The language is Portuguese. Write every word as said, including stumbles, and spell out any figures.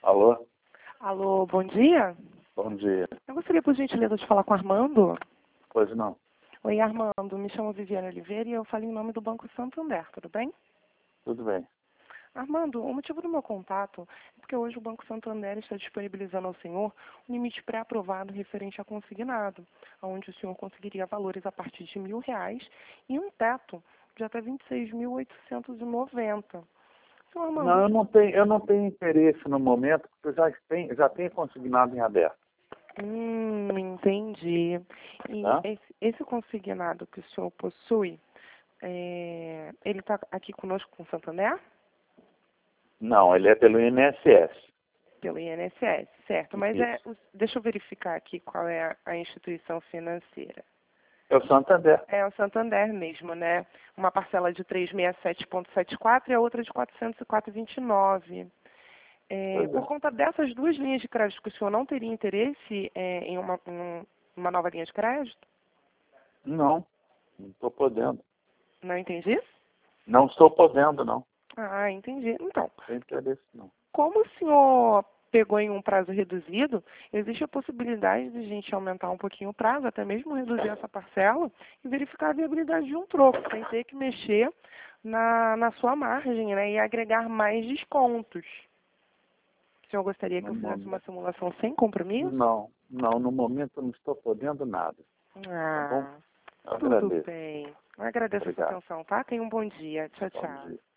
Alô? Alô, bom dia. Bom dia. Eu gostaria, por gentileza, de falar com o Armando. Pois não. Oi, Armando. Me chamo Viviane Oliveira e eu falo em nome do Banco Santander, tudo bem? Tudo bem. Armando, o motivo do meu contato é porque hoje o Banco Santander está disponibilizando ao senhor um limite pré-aprovado referente a consignado, onde o senhor conseguiria valores a partir de mil reais e um teto de até vinte e seis mil oitocentos e noventa. Senhor Armando, Não, eu não tenho, eu não tenho interesse no momento, porque eu já tenho, já tenho consignado em aberto. Hum, entendi. E Tá? esse, esse consignado que o senhor possui, é, ele está aqui conosco com o Santander? Não, ele é pelo I N S S. Pelo I N S S, certo. Mas é, Isso. o- deixa eu verificar aqui qual é a, a instituição financeira. É o Santander. É o Santander mesmo, né? Uma parcela de trezentos e sessenta e sete vírgula setenta e quatro e a outra de quatrocentos e quatro vírgula vinte e nove. É, Pois por é. conta dessas duas linhas de crédito, que o senhor não teria interesse é, em uma, em uma nova linha de crédito? Não, não estou podendo. Não entendi? Não estou podendo, não. Ah, entendi. Então, Não tenho interesse, não. como o senhor pegou em um prazo reduzido, existe a possibilidade de a gente aumentar um pouquinho o prazo, até mesmo reduzir essa parcela e verificar a viabilidade de um troco, sem ter que mexer na, na sua margem, né, e agregar mais descontos. O senhor gostaria que No eu fizesse momento. uma simulação sem compromisso? Não, não, no momento eu não estou podendo nada. Tá bom? Ah, Eu tudo agradeço. bem. Eu agradeço a sua Obrigado. atenção, tá? Tenha um bom dia. Tchau, Bom tchau. dia.